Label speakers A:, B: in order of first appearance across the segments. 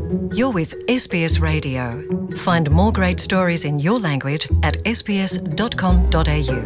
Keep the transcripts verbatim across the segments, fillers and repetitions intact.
A: You're with S B S Radio. Find more great stories in your language at s b s dot com dot a u.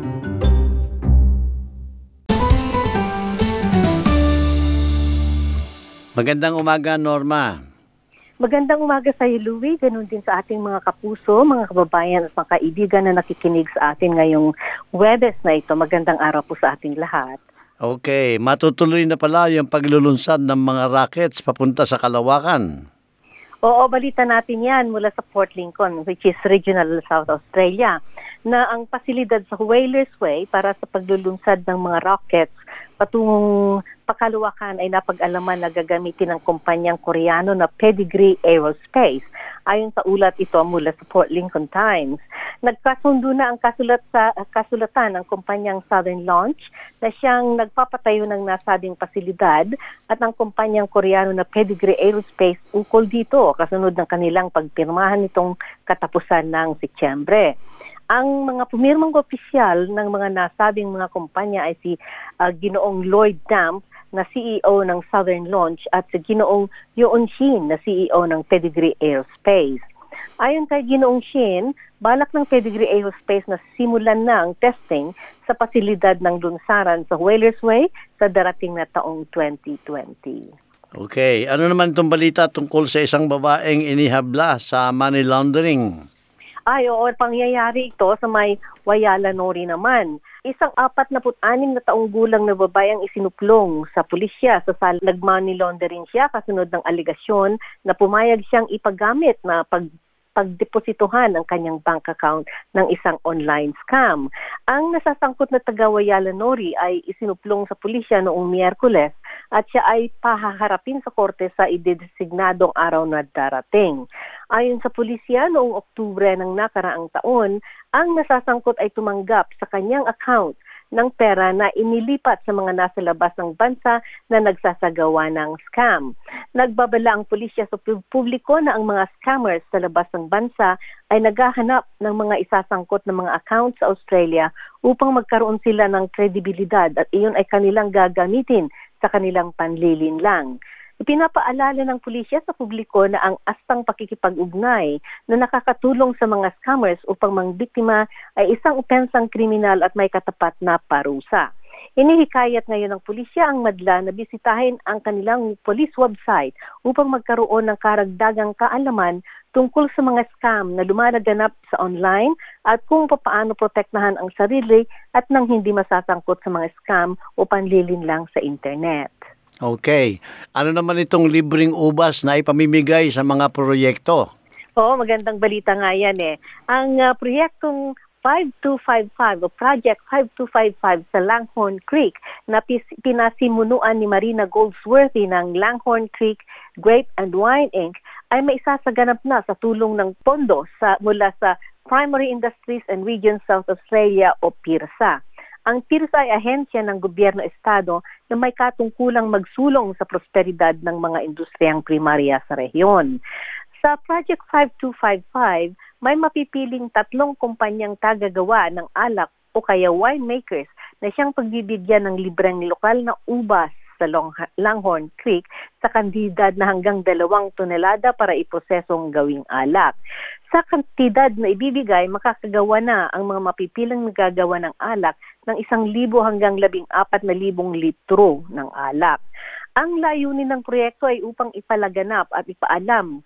B: Magandang umaga, Norma.
C: Magandang umaga sa iyo, Louie. Ganun din sa ating mga kapuso, mga kababayan at mga kaibigan na nakikinig sa atin ngayong Huwebes na ito. Magandang araw po sa ating lahat.
B: Okay, matutuloy na pala yung paglulunsad ng mga rockets papunta sa Kalawakan.
C: Oo, balita natin yan mula sa Port Lincoln, which is regional South Australia, na ang pasilidad sa Whalers Way para sa paglulunsad ng mga rockets patungong Pakalawakan ay napag-alaman na gagamitin ng kumpanyang Koreano na Pedigree Aerospace. Ayon sa ulat ito mula sa Port Lincoln Times, nagkasundo na ang kasulat sa kasulatan ng kumpanyang Southern Launch na siyang nagpapatayo ng nasabing pasilidad at ang kumpanyang Koreano na Pedigree Aerospace ukol dito kasunod ng kanilang pagpirmahan nitong katapusan ng Setyembre. Ang mga pumirmang opisyal ng mga nasabing mga kumpanya ay si uh, Ginoong Lloyd Damp na C E O ng Southern Launch at si Ginoong Yoon Shin na C E O ng Pedigree Aerospace. Ayon kay Ginoong Shin, balak ng Pedigree Aerospace na simulan na ang testing sa pasilidad ng lunsaran sa Whalers Way sa darating na taong twenty twenty.
B: Okay, ano naman itong balita tungkol sa isang babaeng inihabla sa money laundering?
C: Ay, oo, pangyayari ito sa may Wayala Nori naman. Isang apat na anim na taong gulang na babayang isinuplong sa pulisya sa salag money laundering siya kasunod ng aligasyon na pumayag siyang ipagamit na pag pagdepositohan ang kanyang bank account ng isang online scam. Ang nasasangkot na taga Wayala Nori ay isinuplong sa pulisya noong Miyerkules at siya ay pahaharapin sa korte sa idedesignadong araw na darating. Ayon sa pulisya, noong Oktubre ng nakaraang taon, ang nasasangkot ay tumanggap sa kanyang account ng pera na inilipat sa mga nasa labas ng bansa na nagsasagawa ng scam. Nagbabala ang pulisya sa publiko na ang mga scammers sa labas ng bansa ay naghahanap ng mga isasangkot na mga account sa Australia upang magkaroon sila ng kredibilidad at iyon ay kanilang gagamitin sa kanilang panlilinlang. Ipinapaalala ng pulisya sa publiko na ang astang pakikipag-ugnay na nakakatulong sa mga scammers upang mangbiktima ay isang opensang kriminal at may katapat na parusa. Inihikayat ngayon ng pulisya ang madla na bisitahin ang kanilang police website upang magkaroon ng karagdagang kaalaman tungkol sa mga scam na lumalaganap sa online at kung paano protektahan ang sarili at nang hindi masasangkot sa mga scam o panlilinlang sa internet.
B: Okay. Ano naman itong libreng ubas na ipamimigay sa mga proyekto?
C: Oo, magandang balita nga yan eh. Ang uh, proyektong five two five five o Project five two five five sa Langhorne Creek na pis- pinasimunuan ni Marina Goldsworthy ng Langhorne Creek Grape and Wine Incorporated ay may isasaganap na sa tulong ng pondo sa, mula sa Primary Industries and Regions South Australia o PIRSA. Ang PIRSA ay ahensya ng gobyerno-estado na may katungkulang magsulong sa prosperidad ng mga industriyang primarya sa rehiyon. Sa Project five two five five, may mapipiling tatlong kumpanyang tagagawa ng alak o kaya winemakers na siyang pagbibigyan ng libreng lokal na ubas sa Long- Langhorne Creek sa kantidad na hanggang dalawang tonelada para iprosesong gawing alak. Sa kantidad na ibibigay, makakagawa na ang mga mapipilang nagagawa ng alak ng isang libo hanggang labing apat na libong litro ng alak. Ang layunin ng proyekto ay upang ipalaganap at ipaalam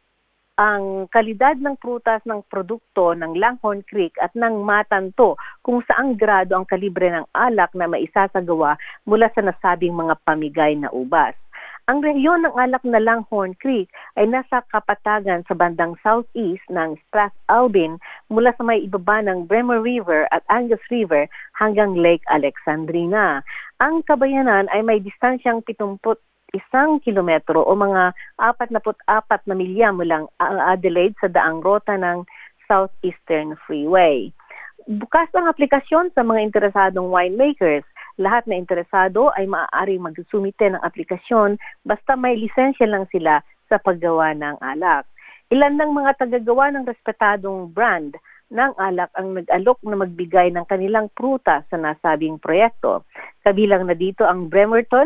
C: ang kalidad ng prutas ng produkto ng Langhorne Creek at ng matanto kung saang grado ang kalibre ng alak na maisasagawa mula sa nasabing mga pamigay na ubas. Ang rehiyon ng alak na Langhorne Creek ay nasa kapatagan sa bandang southeast ng Strathalbyn mula sa may ibaba ng Bremer River at Angus River hanggang Lake Alexandrina. Ang kabayanan ay may distansyang pitungput isang kilometro o mga apat na apat na milya mula Adelaide sa daang rota ng Southeastern Freeway. Bukas ang aplikasyon sa mga interesadong winemakers. Lahat na interesado ay maaaring magsumite ng aplikasyon basta may lisensya lang sila sa paggawa ng alak. Ilan ng mga tagagawa ng respetadong brand ng alak ang nag-alok na magbigay ng kanilang prutas sa nasabing proyekto. Kabilang na dito ang Bremerton,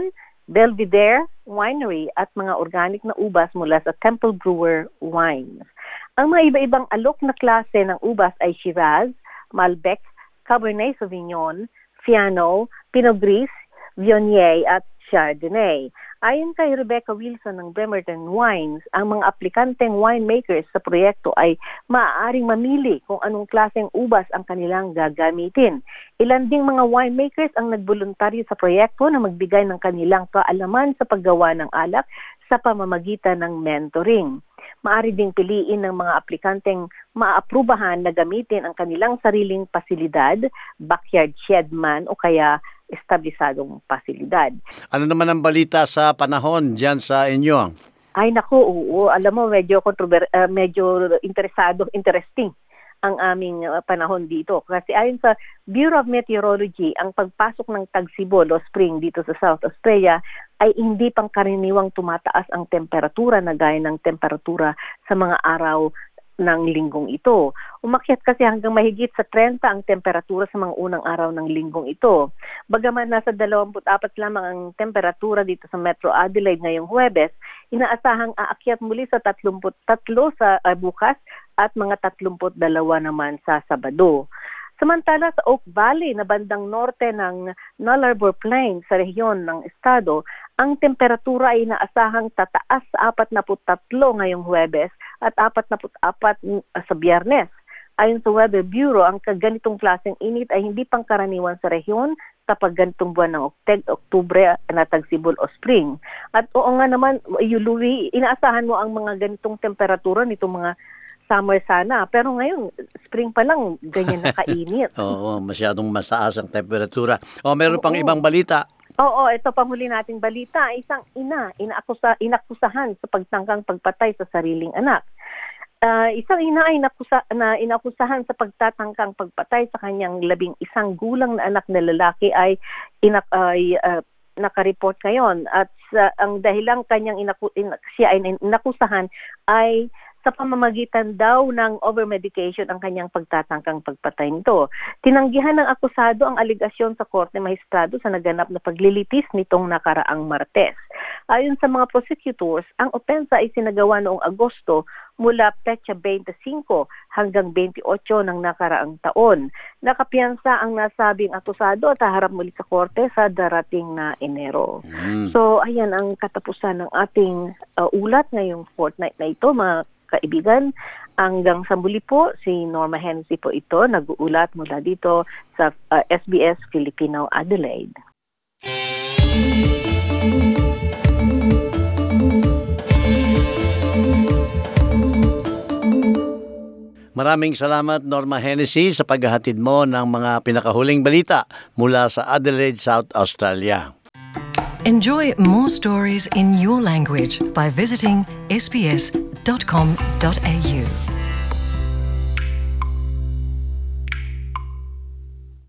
C: Belvedere Winery at mga organic na ubas mula sa Temple Brewer Wines. Ang mga iba-ibang alok na klase ng ubas ay Shiraz, Malbec, Cabernet Sauvignon, Fiano, Pinot Gris, Viognier at Chardonnay. Ayon kay Rebecca Wilson ng Bremerton Wines, ang mga aplikanteng winemakers sa proyekto ay maaaring mamili kung anong klaseng ubas ang kanilang gagamitin. Ilan ding mga winemakers ang nagboluntaryo sa proyekto na magbigay ng kanilang kaalaman sa paggawa ng alak sa pamamagitan ng mentoring. Maaari ding piliin ng mga aplikanteng maaprubahan na gamitin ang kanilang sariling pasilidad, backyard shed man o kaya establisadong pasilidad.
B: Ano naman ang balita sa panahon dyan sa inyo?
C: Ay naku, oo. Alam mo, medyo, controver- uh, medyo interesado, interesting ang aming uh, panahon dito. Kasi ayon sa Bureau of Meteorology, ang pagpasok ng tagsibol o spring dito sa South Australia ay hindi pangkaraniwang tumataas ang temperatura na gaya ng temperatura sa mga araw ng linggong ito. Umakyat kasi hanggang mahigit sa thirty ang temperatura sa mga unang araw ng linggong ito. Bagaman nasa twenty-four lamang ang temperatura dito sa Metro Adelaide ngayong Huwebes, inaasahang aakyat muli sa thirty-three sa uh, bukas at mga thirty-two naman sa Sabado. Samantala sa Oak Valley na bandang norte ng Nullarbor Plains sa rehiyon ng estado, ang temperatura ay inaasahang tataas sa forty-three ngayong Huwebes at forty-four sa Biyernes. Ayon sa Weather Bureau, ang ganitong klaseng init ay hindi pangkaraniwan sa rehiyon kapag ganitong buwan ng Okteg, Oktubre na tagsibol o spring. At oo nga naman, Yuluwi, inaasahan mo ang mga ganitong temperatura nitong mga summer sana. Pero ngayon, spring pa lang, ganyan na kainit.
B: Oo, masyadong mataas ang temperatura. O, meron pang
C: Oo.
B: ibang balita.
C: Oo, ito panghuli nating balita. Isang ina, inaakusa, inakusahan sa pagtangkang pagpatay sa sariling anak. Uh, isang ina ay inakusa, na inakusahan sa pagtatangkang pagpatay sa kanyang labing isang gulang na anak na lalaki ay, inak, ay uh, nakareport ngayon. At uh, ang dahilang kanyang inaku, in, siya ay inakusahan ay sa pamamagitan daw ng overmedication ang kanyang pagtatangkang pagpatay nito. Tinanggihan ng akusado ang aligasyon sa Korte Mahistrado sa naganap na paglilitis nitong nakaraang Martes. Ayon sa mga prosecutors, ang opensa ay sinagawa noong Agosto mula petsa twenty-five hanggang twenty-eight ng nakaraang taon. Nakapiyansa ang nasabing akusado at haharap muli sa korte sa darating na Enero.
B: Mm.
C: So, ayan ang katapusan ng ating uh, ulat ngayong fortnight na ito, mga kaibigan. Hanggang sa muli po, si Norma Hennessy po ito, nag-uulat mula dito sa uh, S B S Filipino Adelaide.
B: Maraming salamat, Norma Hennessy, sa paghahatid mo ng mga pinakahuling balita mula sa Adelaide, South Australia.
A: Enjoy more stories in your language by visiting s b s dot com dot a u.